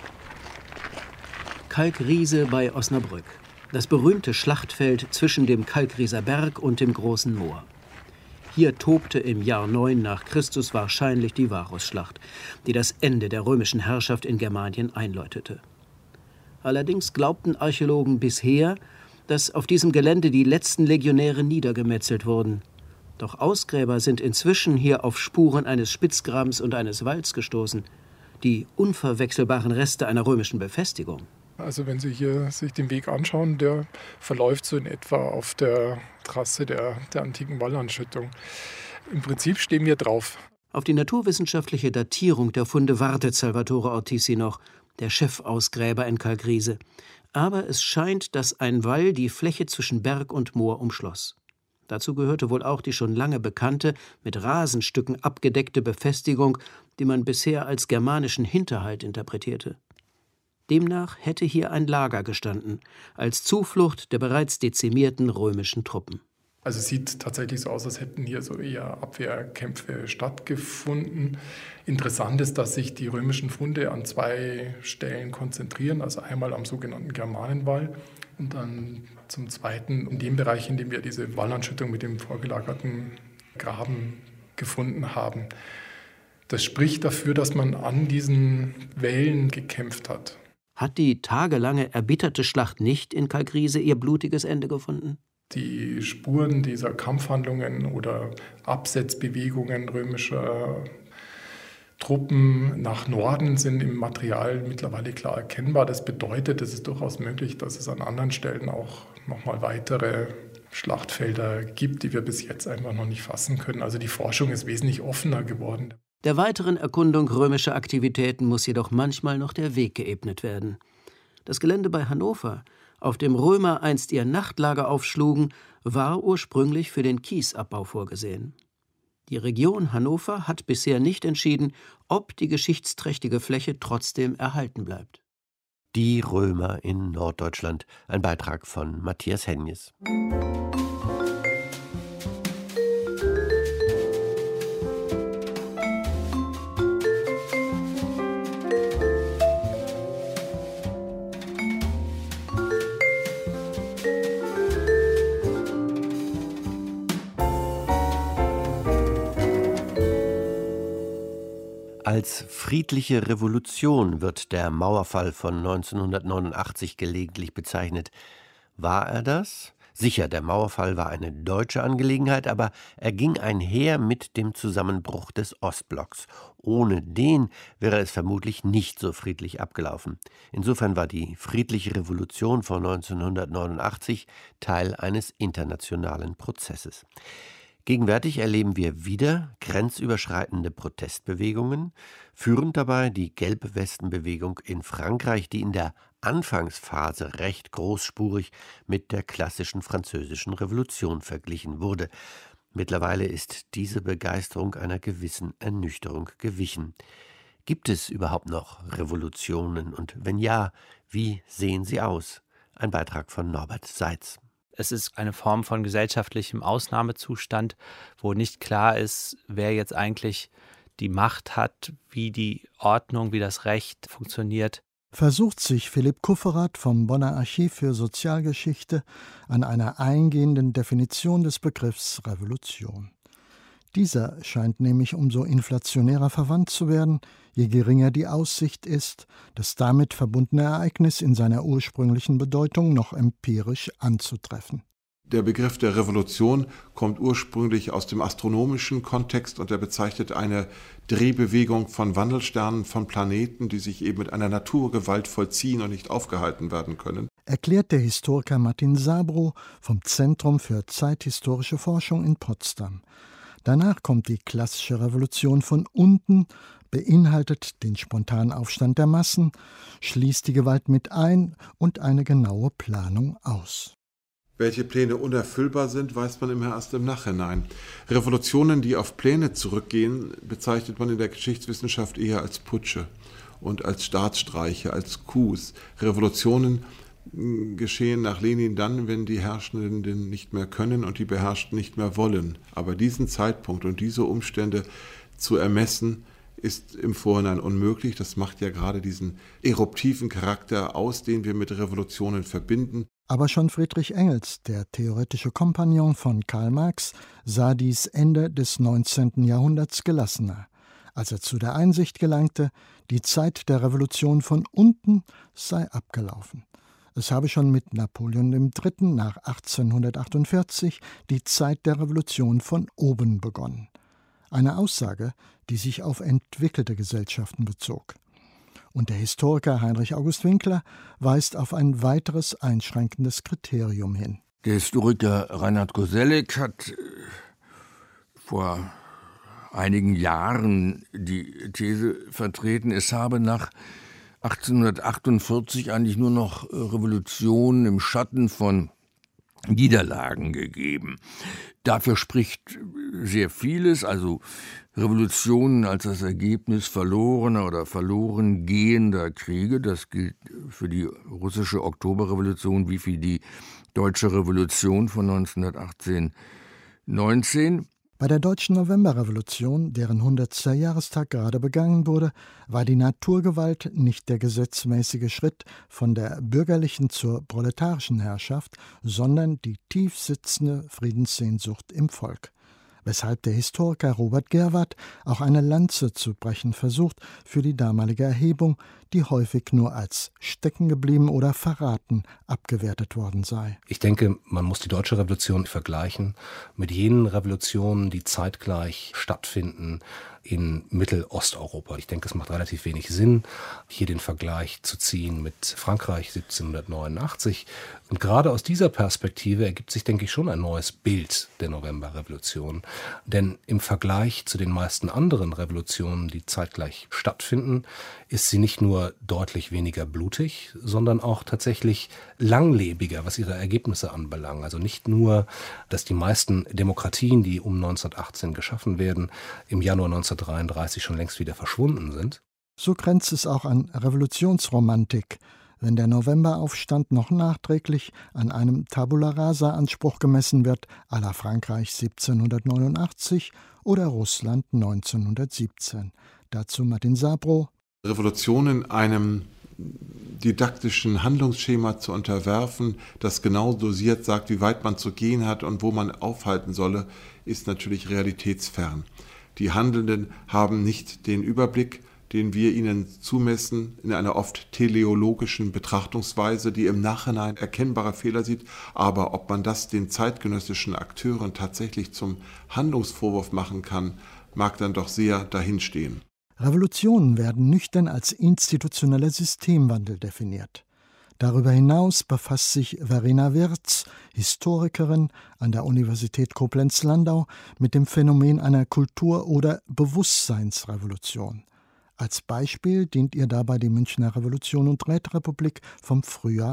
Kalkriese bei Osnabrück. Das berühmte Schlachtfeld zwischen dem Kalkrieser Berg und dem Großen Moor. Hier tobte im Jahr 9 nach Christus wahrscheinlich die Varusschlacht, die das Ende der römischen Herrschaft in Germanien einläutete. Allerdings glaubten Archäologen bisher, dass auf diesem Gelände die letzten Legionäre niedergemetzelt wurden. Doch Ausgräber sind inzwischen hier auf Spuren eines Spitzgrabens und eines Walls gestoßen, die unverwechselbaren Reste einer römischen Befestigung. Also wenn Sie hier sich den Weg anschauen, der verläuft so in etwa auf der Trasse der antiken Wallanschüttung. Im Prinzip stehen wir drauf. Auf die naturwissenschaftliche Datierung der Funde wartet Salvatore Ortizi noch, der Chefausgräber in Kalkriese. Aber es scheint, dass ein Wall die Fläche zwischen Berg und Moor umschloss. Dazu gehörte wohl auch die schon lange bekannte, mit Rasenstücken abgedeckte Befestigung, die man bisher als germanischen Hinterhalt interpretierte. Demnach hätte hier ein Lager gestanden, als Zuflucht der bereits dezimierten römischen Truppen. Also es sieht tatsächlich so aus, als hätten hier so eher Abwehrkämpfe stattgefunden. Interessant ist, dass sich die römischen Funde an 2 Stellen konzentrieren, also einmal am sogenannten Germanenwall und dann zum Zweiten in dem Bereich, in dem wir diese Wallanschüttung mit dem vorgelagerten Graben gefunden haben. Das spricht dafür, dass man an diesen Wällen gekämpft hat. Hat die tagelange erbitterte Schlacht nicht in Kalkriese ihr blutiges Ende gefunden? Die Spuren dieser Kampfhandlungen oder Absetzbewegungen römischer Truppen nach Norden sind im Material mittlerweile klar erkennbar. Das bedeutet, es ist durchaus möglich, dass es an anderen Stellen auch nochmal weitere Schlachtfelder gibt, die wir bis jetzt einfach noch nicht fassen können. Also die Forschung ist wesentlich offener geworden. Der weiteren Erkundung römischer Aktivitäten muss jedoch manchmal noch der Weg geebnet werden. Das Gelände bei Hannover, auf dem Römer einst ihr Nachtlager aufschlugen, war ursprünglich für den Kiesabbau vorgesehen. Die Region Hannover hat bisher nicht entschieden, ob die geschichtsträchtige Fläche trotzdem erhalten bleibt. Die Römer in Norddeutschland. Ein Beitrag von Matthias Henjes. Als friedliche Revolution wird der Mauerfall von 1989 gelegentlich bezeichnet. War er das? Sicher, der Mauerfall war eine deutsche Angelegenheit, aber er ging einher mit dem Zusammenbruch des Ostblocks. Ohne den wäre es vermutlich nicht so friedlich abgelaufen. Insofern war die friedliche Revolution von 1989 Teil eines internationalen Prozesses. Gegenwärtig erleben wir wieder grenzüberschreitende Protestbewegungen, führend dabei die Gelbwestenbewegung in Frankreich, die in der Anfangsphase recht großspurig mit der klassischen französischen Revolution verglichen wurde. Mittlerweile ist diese Begeisterung einer gewissen Ernüchterung gewichen. Gibt es überhaupt noch Revolutionen und wenn ja, wie sehen sie aus? Ein Beitrag von Norbert Seitz. Es ist eine Form von gesellschaftlichem Ausnahmezustand, wo nicht klar ist, wer jetzt eigentlich die Macht hat, wie die Ordnung, wie das Recht funktioniert. Versucht sich Philipp Kufferath vom Bonner Archiv für Sozialgeschichte an einer eingehenden Definition des Begriffs Revolution. Dieser scheint nämlich umso inflationärer verwandt zu werden, je geringer die Aussicht ist, das damit verbundene Ereignis in seiner ursprünglichen Bedeutung noch empirisch anzutreffen. Der Begriff der Revolution kommt ursprünglich aus dem astronomischen Kontext und er bezeichnet eine Drehbewegung von Wandelsternen, von Planeten, die sich eben mit einer Naturgewalt vollziehen und nicht aufgehalten werden können. Erklärt der Historiker Martin Sabro vom Zentrum für zeithistorische Forschung in Potsdam. Danach kommt die klassische Revolution von unten, beinhaltet den spontanen Aufstand der Massen, schließt die Gewalt mit ein und eine genaue Planung aus. Welche Pläne unerfüllbar sind, weiß man immer erst im Nachhinein. Revolutionen, die auf Pläne zurückgehen, bezeichnet man in der Geschichtswissenschaft eher als Putsche und als Staatsstreiche, als Coups. Revolutionen geschehen nach Lenin dann, wenn die Herrschenden nicht mehr können und die Beherrschten nicht mehr wollen. Aber diesen Zeitpunkt und diese Umstände zu ermessen, ist im Vorhinein unmöglich. Das macht ja gerade diesen eruptiven Charakter aus, den wir mit Revolutionen verbinden. Aber schon Friedrich Engels, der theoretische Kompagnon von Karl Marx, sah dies Ende des 19. Jahrhunderts gelassener, als er zu der Einsicht gelangte, die Zeit der Revolution von unten sei abgelaufen. Es habe schon mit Napoleon III. Nach 1848 die Zeit der Revolution von oben begonnen. Eine Aussage, die sich auf entwickelte Gesellschaften bezog. Und der Historiker Heinrich August Winkler weist auf ein weiteres einschränkendes Kriterium hin. Der Historiker Reinhard Koselleck hat vor einigen Jahren die These vertreten, es habe nach 1848 eigentlich nur noch Revolutionen im Schatten von Niederlagen gegeben. Dafür spricht sehr vieles, also Revolutionen als das Ergebnis verlorener oder verloren gehender Kriege. Das gilt für die russische Oktoberrevolution wie für die deutsche Revolution von 1918-19. Bei der deutschen Novemberrevolution, deren 100. Jahrestag gerade begangen wurde, war die Naturgewalt nicht der gesetzmäßige Schritt von der bürgerlichen zur proletarischen Herrschaft, sondern die tief sitzende Friedenssehnsucht im Volk. Weshalb der Historiker Robert Gerwart auch eine Lanze zu brechen versucht für die damalige Erhebung, die häufig nur als stecken geblieben oder verraten abgewertet worden sei. Ich denke, man muss die deutsche Revolution vergleichen mit jenen Revolutionen, die zeitgleich stattfinden in Mittelosteuropa. Ich denke, es macht relativ wenig Sinn, hier den Vergleich zu ziehen mit Frankreich 1789. Und gerade aus dieser Perspektive ergibt sich, denke ich, schon ein neues Bild der Novemberrevolution. Denn im Vergleich zu den meisten anderen Revolutionen, die zeitgleich stattfinden, ist sie nicht nur deutlich weniger blutig, sondern auch tatsächlich langlebiger, was ihre Ergebnisse anbelangt. Also nicht nur, dass die meisten Demokratien, die um 1918 geschaffen werden, im Januar 1933 schon längst wieder verschwunden sind. So grenzt es auch an Revolutionsromantik, wenn der Novemberaufstand noch nachträglich an einem Tabula-Rasa-Anspruch gemessen wird, à la Frankreich 1789 oder Russland 1917. Dazu Martin Sabro. Revolutionen einem didaktischen Handlungsschema zu unterwerfen, das genau dosiert sagt, wie weit man zu gehen hat und wo man aufhalten solle, ist natürlich realitätsfern. Die Handelnden haben nicht den Überblick, den wir ihnen zumessen, in einer oft teleologischen Betrachtungsweise, die im Nachhinein erkennbare Fehler sieht. Aber ob man das den zeitgenössischen Akteuren tatsächlich zum Handlungsvorwurf machen kann, mag dann doch sehr dahinstehen. Revolutionen werden nüchtern als institutioneller Systemwandel definiert. Darüber hinaus befasst sich Verena Wirz, Historikerin an der Universität Koblenz-Landau, mit dem Phänomen einer Kultur- oder Bewusstseinsrevolution. Als Beispiel dient ihr dabei die Münchner Revolution und Räterepublik vom Frühjahr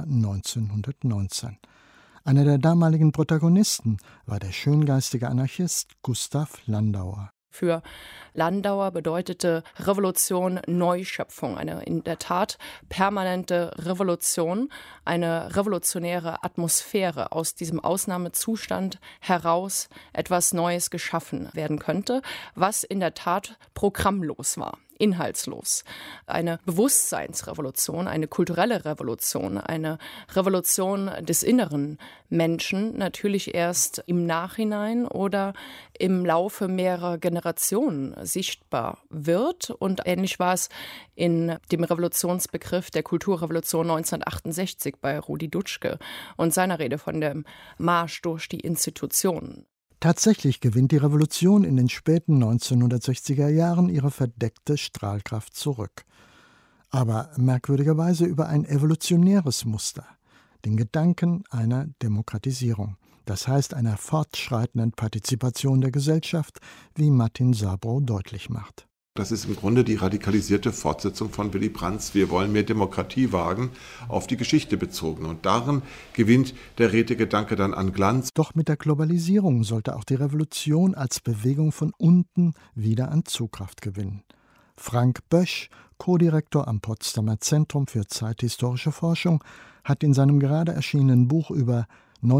1919. Einer der damaligen Protagonisten war der schöngeistige Anarchist Gustav Landauer. Für Landauer bedeutete Revolution Neuschöpfung, eine in der Tat permanente Revolution, eine revolutionäre Atmosphäre, aus diesem Ausnahmezustand heraus etwas Neues geschaffen werden könnte, was in der Tat programmlos war. Inhaltslos. Eine Bewusstseinsrevolution, eine kulturelle Revolution, eine Revolution des inneren Menschen, natürlich erst im Nachhinein oder im Laufe mehrerer Generationen sichtbar wird. Und ähnlich war es in dem Revolutionsbegriff der Kulturrevolution 1968 bei Rudi Dutschke und seiner Rede von dem Marsch durch die Institutionen. Tatsächlich gewinnt die Revolution in den späten 1960er Jahren ihre verdeckte Strahlkraft zurück. Aber merkwürdigerweise über ein evolutionäres Muster, den Gedanken einer Demokratisierung, das heißt einer fortschreitenden Partizipation der Gesellschaft, wie Martin Sabro deutlich macht. Das ist im Grunde die radikalisierte Fortsetzung von Willy Brandts „Wir wollen mehr Demokratie wagen", auf die Geschichte bezogen. Und darin gewinnt der Rätegedanke dann an Glanz. Doch mit der Globalisierung sollte auch die Revolution als Bewegung von unten wieder an Zugkraft gewinnen. Frank Bösch, Co-Direktor am Potsdamer Zentrum für zeithistorische Forschung, hat in seinem gerade erschienenen Buch über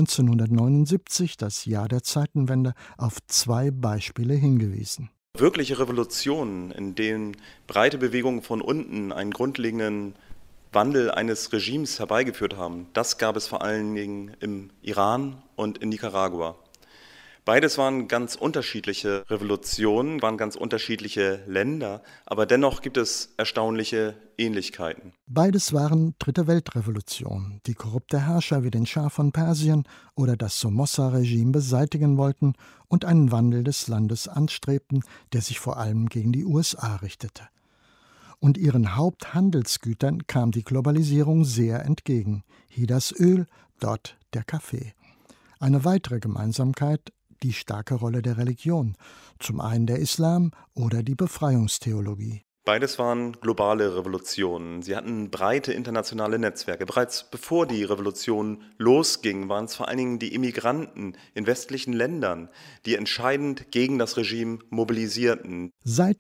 1979, das Jahr der Zeitenwende, auf 2 Beispiele hingewiesen. Wirkliche Revolutionen, in denen breite Bewegungen von unten einen grundlegenden Wandel eines Regimes herbeigeführt haben, das gab es vor allen Dingen im Iran und in Nicaragua. Beides waren ganz unterschiedliche Revolutionen, waren ganz unterschiedliche Länder, aber dennoch gibt es erstaunliche Ähnlichkeiten. Beides waren Dritte Weltrevolutionen, die korrupte Herrscher wie den Schah von Persien oder das Somoza-Regime beseitigen wollten und einen Wandel des Landes anstrebten, der sich vor allem gegen die USA richtete. Und ihren Haupthandelsgütern kam die Globalisierung sehr entgegen. Hier das Öl, dort der Kaffee. Eine weitere Gemeinsamkeit: die starke Rolle der Religion, zum einen der Islam oder die Befreiungstheologie. Beides waren globale Revolutionen. Sie hatten breite internationale Netzwerke. Bereits bevor die Revolution losging, waren es vor allen Dingen die Immigranten in westlichen Ländern, die entscheidend gegen das Regime mobilisierten. Seit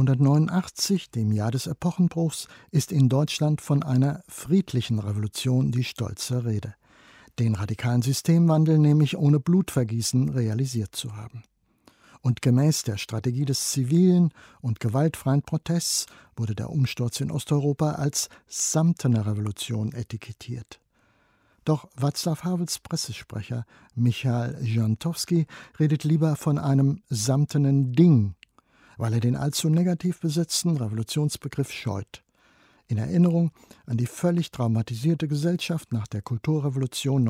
1989, dem Jahr des Epochenbruchs, ist in Deutschland von einer friedlichen Revolution die stolze Rede. Den radikalen Systemwandel nämlich ohne Blutvergießen realisiert zu haben. Und gemäß der Strategie des zivilen und gewaltfreien Protests wurde der Umsturz in Osteuropa als samtene Revolution etikettiert. Doch Václav Havels Pressesprecher Michal Žantovský redet lieber von einem samtenen Ding, weil er den allzu negativ besetzten Revolutionsbegriff scheut. In Erinnerung an die völlig traumatisierte Gesellschaft nach der Kulturrevolution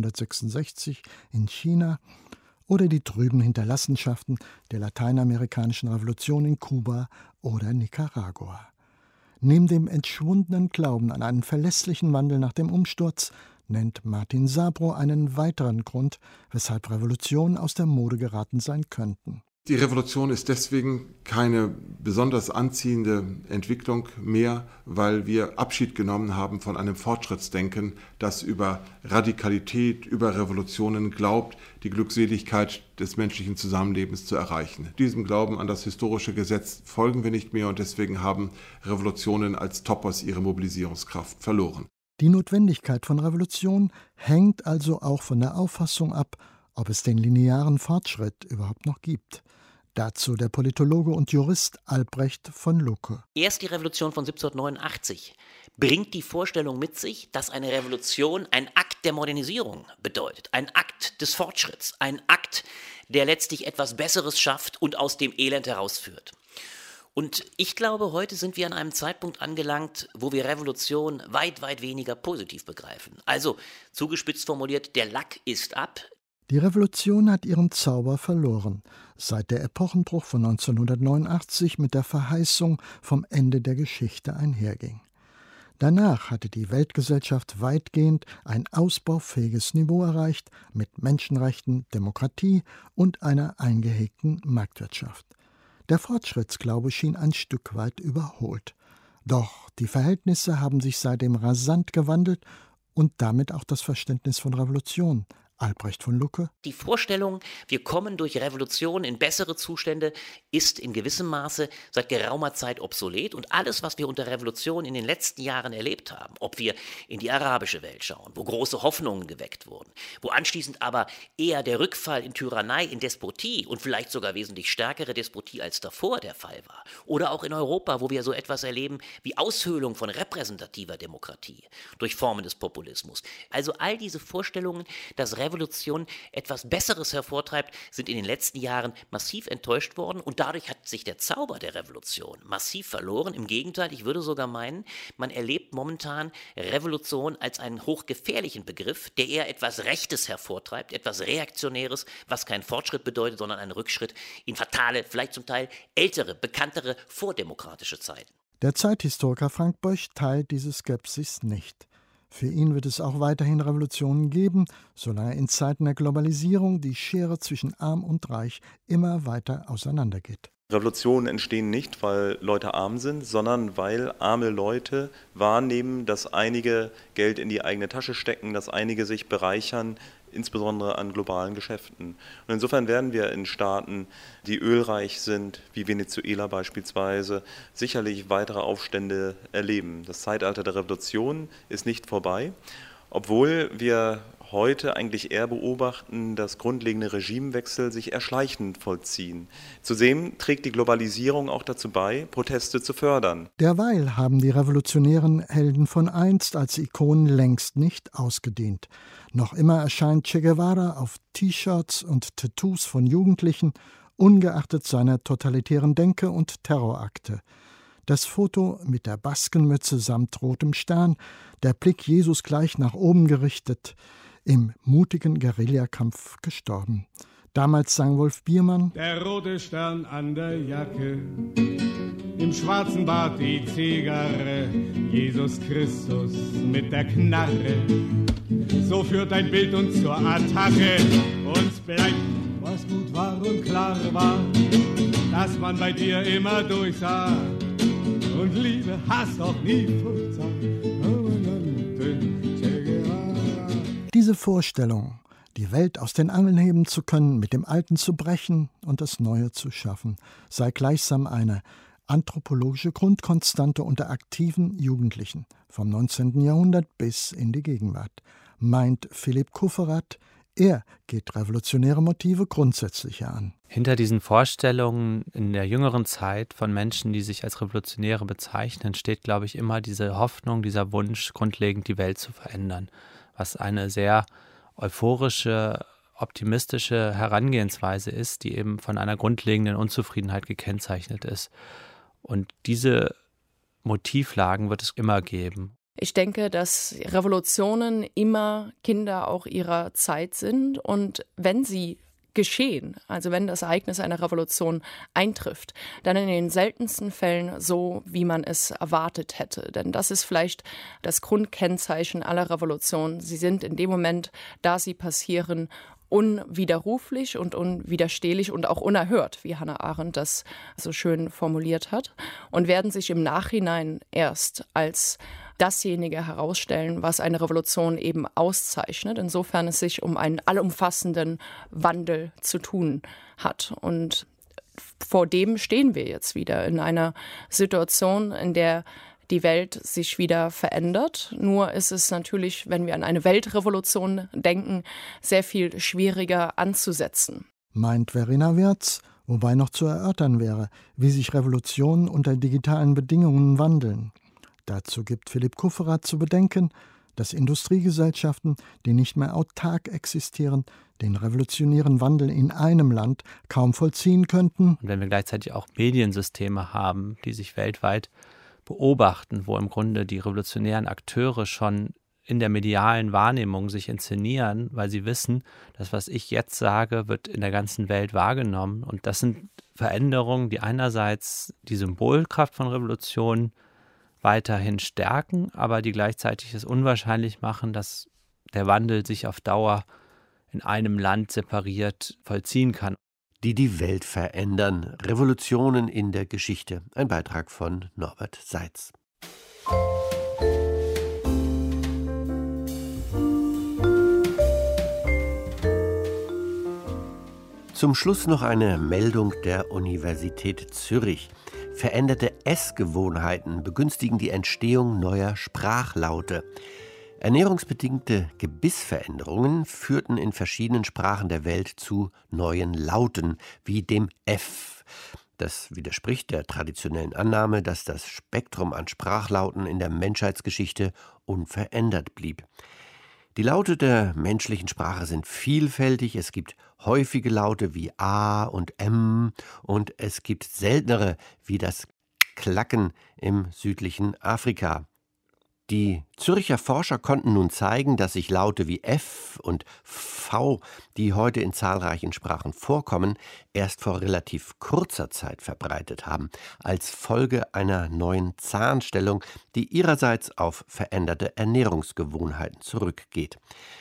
1966 in China oder die trüben Hinterlassenschaften der lateinamerikanischen Revolution in Kuba oder Nicaragua. Neben dem entschwundenen Glauben an einen verlässlichen Wandel nach dem Umsturz nennt Martin Sabro einen weiteren Grund, weshalb Revolutionen aus der Mode geraten sein könnten. Die Revolution ist deswegen keine besonders anziehende Entwicklung mehr, weil wir Abschied genommen haben von einem Fortschrittsdenken, das über Radikalität, über Revolutionen glaubt, die Glückseligkeit des menschlichen Zusammenlebens zu erreichen. Diesem Glauben an das historische Gesetz folgen wir nicht mehr und deswegen haben Revolutionen als Topos ihre Mobilisierungskraft verloren. Die Notwendigkeit von Revolution hängt also auch von der Auffassung ab, ob es den linearen Fortschritt überhaupt noch gibt. Dazu der Politologe und Jurist Albrecht von Lucke. Erst die Revolution von 1789 bringt die Vorstellung mit sich, dass eine Revolution ein Akt der Modernisierung bedeutet, ein Akt des Fortschritts, ein Akt, der letztlich etwas Besseres schafft und aus dem Elend herausführt. Und ich glaube, heute sind wir an einem Zeitpunkt angelangt, wo wir Revolution weit, weit weniger positiv begreifen. Also, zugespitzt formuliert, der Lack ist ab. Die Revolution hat ihren Zauber verloren, seit der Epochenbruch von 1989 mit der Verheißung vom Ende der Geschichte einherging. Danach hatte die Weltgesellschaft weitgehend ein ausbaufähiges Niveau erreicht mit Menschenrechten, Demokratie und einer eingehegten Marktwirtschaft. Der Fortschrittsglaube schien ein Stück weit überholt. Doch die Verhältnisse haben sich seitdem rasant gewandelt und damit auch das Verständnis von Revolution. Albrecht von Lucke. Die Vorstellung, wir kommen durch Revolution in bessere Zustände, ist in gewissem Maße seit geraumer Zeit obsolet. Und alles, was wir unter Revolution in den letzten Jahren erlebt haben, ob wir in die arabische Welt schauen, wo große Hoffnungen geweckt wurden, wo anschließend aber eher der Rückfall in Tyrannei, in Despotie und vielleicht sogar wesentlich stärkere Despotie als davor der Fall war, oder auch in Europa, wo wir so etwas erleben wie Aushöhlung von repräsentativer Demokratie durch Formen des Populismus. Also all diese Vorstellungen, dass Revolution etwas Besseres hervortreibt, sind in den letzten Jahren massiv enttäuscht worden und dadurch hat sich der Zauber der Revolution massiv verloren. Im Gegenteil, ich würde sogar meinen, man erlebt momentan Revolution als einen hochgefährlichen Begriff, der eher etwas Rechtes hervortreibt, etwas Reaktionäres, was kein Fortschritt bedeutet, sondern einen Rückschritt in fatale, vielleicht zum Teil ältere, bekanntere, vordemokratische Zeiten. Der Zeithistoriker Frank Bösch teilt diese Skepsis nicht. Für ihn wird es auch weiterhin Revolutionen geben, solange in Zeiten der Globalisierung die Schere zwischen Arm und Reich immer weiter auseinandergeht. Revolutionen entstehen nicht, weil Leute arm sind, sondern weil arme Leute wahrnehmen, dass einige Geld in die eigene Tasche stecken, dass einige sich bereichern, insbesondere an globalen Geschäften. Und insofern werden wir in Staaten, die ölreich sind, wie Venezuela beispielsweise, sicherlich weitere Aufstände erleben. Das Zeitalter der Revolution ist nicht vorbei, obwohl wir heute eigentlich eher beobachten, dass grundlegende Regimewechsel sich erschleichend vollziehen. Zudem trägt die Globalisierung auch dazu bei, Proteste zu fördern. Derweil haben die revolutionären Helden von einst als Ikonen längst nicht ausgedehnt. Noch immer erscheint Che Guevara auf T-Shirts und Tattoos von Jugendlichen, ungeachtet seiner totalitären Denke und Terrorakte. Das Foto mit der Baskenmütze samt rotem Stern, der Blick Jesus gleich nach oben gerichtet, im mutigen Guerillakampf gestorben. Damals sang Wolf Biermann: Der rote Stern an der Jacke, im schwarzen Bart die Zigarre, Jesus Christus mit der Knarre. So führt dein Bild uns zur Attacke. Uns bleibt, was gut war und klar war, dass man bei dir immer durchsah. und Liebe, Hass auch nie Furcht. Diese Vorstellung, die Welt aus den Angeln heben zu können, mit dem Alten zu brechen und das Neue zu schaffen, sei gleichsam eine anthropologische Grundkonstante unter aktiven Jugendlichen vom 19. Jahrhundert bis in die Gegenwart, meint Philipp Kufferath. Er geht revolutionäre Motive grundsätzlicher an. Hinter diesen Vorstellungen in der jüngeren Zeit von Menschen, die sich als Revolutionäre bezeichnen, steht, glaube ich, immer diese Hoffnung, dieser Wunsch, grundlegend die Welt zu verändern, was eine sehr euphorische, optimistische Herangehensweise ist, die eben von einer grundlegenden Unzufriedenheit gekennzeichnet ist. Und diese Motivlagen wird es immer geben. Ich denke, dass Revolutionen immer Kinder auch ihrer Zeit sind und wenn sie geschehen, also wenn das Ereignis einer Revolution eintrifft, dann in den seltensten Fällen so, wie man es erwartet hätte. Denn das ist vielleicht das Grundkennzeichen aller Revolutionen. Sie sind in dem Moment, da sie passieren, unwiderruflich und unwiderstehlich und auch unerhört, wie Hannah Arendt das so schön formuliert hat, und werden sich im Nachhinein erst als dasjenige herausstellen, was eine Revolution eben auszeichnet, insofern es sich um einen allumfassenden Wandel zu tun hat. Und vor dem stehen wir jetzt wieder in einer Situation, in der die Welt sich wieder verändert. Nur ist es natürlich, wenn wir an eine Weltrevolution denken, sehr viel schwieriger anzusetzen. Meint Verena Wirz, wobei noch zu erörtern wäre, wie sich Revolutionen unter digitalen Bedingungen wandeln. Dazu gibt Philipp Kufferath zu bedenken, dass Industriegesellschaften, die nicht mehr autark existieren, den revolutionären Wandel in einem Land kaum vollziehen könnten. Und wenn wir gleichzeitig auch Mediensysteme haben, die sich weltweit beobachten, wo im Grunde die revolutionären Akteure schon in der medialen Wahrnehmung sich inszenieren, weil sie wissen, das, was ich jetzt sage, wird in der ganzen Welt wahrgenommen. Und das sind Veränderungen, die einerseits die Symbolkraft von Revolutionen weiterhin stärken, aber die gleichzeitig es unwahrscheinlich machen, dass der Wandel sich auf Dauer in einem Land separiert vollziehen kann. Die Welt verändern. Revolutionen in der Geschichte. Ein Beitrag von Norbert Seitz. Zum Schluss noch eine Meldung der Universität Zürich. Veränderte Essgewohnheiten begünstigen die Entstehung neuer Sprachlaute. Ernährungsbedingte Gebissveränderungen führten in verschiedenen Sprachen der Welt zu neuen Lauten, wie dem F. Das widerspricht der traditionellen Annahme, dass das Spektrum an Sprachlauten in der Menschheitsgeschichte unverändert blieb. Die Laute der menschlichen Sprache sind vielfältig. Es gibt häufige Laute wie A und M und es gibt seltenere wie das Klacken im südlichen Afrika. Die Zürcher Forscher konnten nun zeigen, dass sich Laute wie F und V, die heute in zahlreichen Sprachen vorkommen, erst vor relativ kurzer Zeit verbreitet haben, als Folge einer neuen Zahnstellung, die ihrerseits auf veränderte Ernährungsgewohnheiten zurückgeht.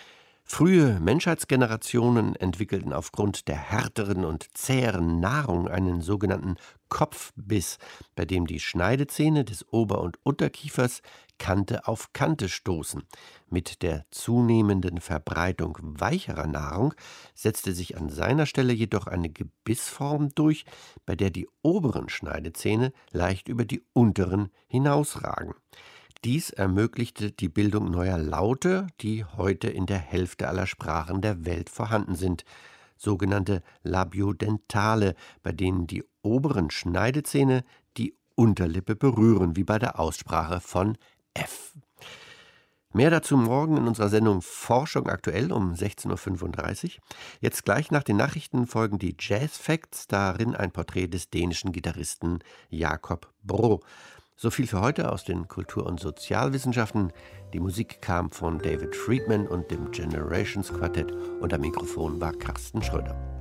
Frühe Menschheitsgenerationen entwickelten aufgrund der härteren und zäheren Nahrung einen sogenannten Kopfbiss, bei dem die Schneidezähne des Ober- und Unterkiefers Kante auf Kante stoßen. Mit der zunehmenden Verbreitung weicherer Nahrung setzte sich an seiner Stelle jedoch eine Gebissform durch, bei der die oberen Schneidezähne leicht über die unteren hinausragen. Dies ermöglichte die Bildung neuer Laute, die heute in der Hälfte aller Sprachen der Welt vorhanden sind, sogenannte Labiodentale, bei denen die oberen Schneidezähne die Unterlippe berühren, wie bei der Aussprache von F. Mehr dazu morgen in unserer Sendung Forschung aktuell um 16.35 Uhr. Jetzt gleich nach den Nachrichten folgen die Jazz Facts, darin ein Porträt des dänischen Gitarristen Jakob Bro. So viel für heute aus den Kultur- und Sozialwissenschaften. Die Musik kam von David Friedman und dem Generations Quartett und am Mikrofon war Carsten Schröder.